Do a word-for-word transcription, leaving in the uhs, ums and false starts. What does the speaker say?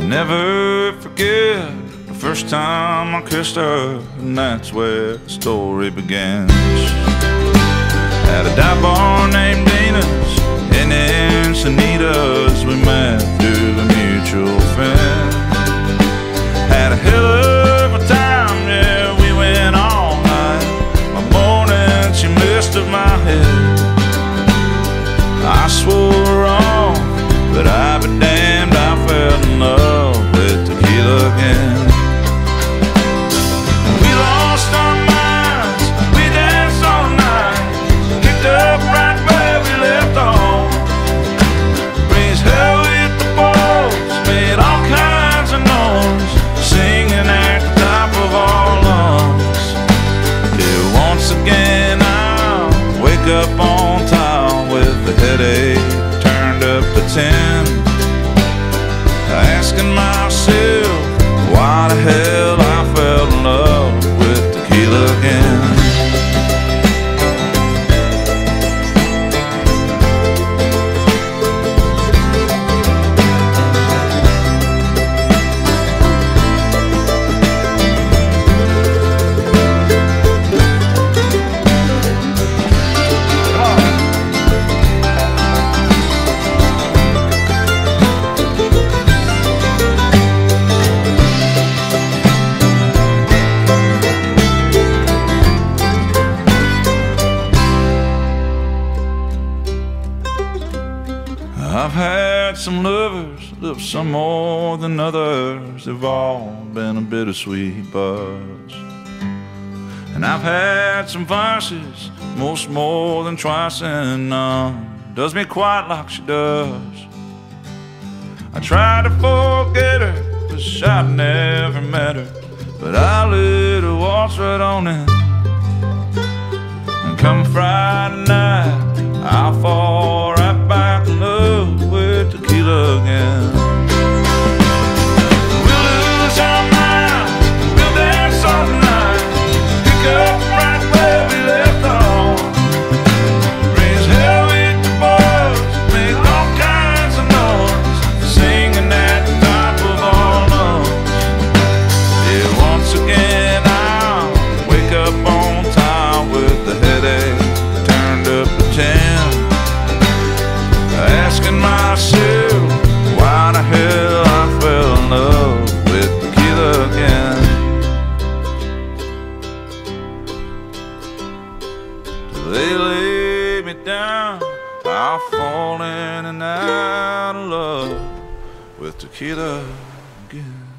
never forget the first time I kissed her, and that's where the story begins. At a dive bar named Dina's in Encinitas, we met through a mutual friend. Had a hell of a time, yeah, we went all night. My morning she missed of my head. I swore wrong, but I'd be damned, I fell in love with tequila again. We lost our minds, we danced all night, kicked up right where we left off. Raised hell with the boys, made all kinds of noise, singing at the top of our lungs. Yeah, once again I'll wake up on time with the headache turned up to ten, asking myself why the hell I fell in love with tequila again. I've had some lovers, loved some more than others. They've all been a bittersweet buzz. And I've had some vices, most more than twice, and none does me quite like she does. I tried to forget her, wish I'd never met her, but I let her waltz right on in. And come Friday night, I'll fall right back in love with tequila again. We'll lose our minds, we'll dance all night, pick up right where we left off. Raise hell with the boys, make all kinds of noise, singing at the top of our lungs. Yeah, once again I'll wake up on time with the headache turned up to ten, asking myself why the hell I fell in love with tequila again. Till they lay me down, I'll fall in and out of love with tequila again.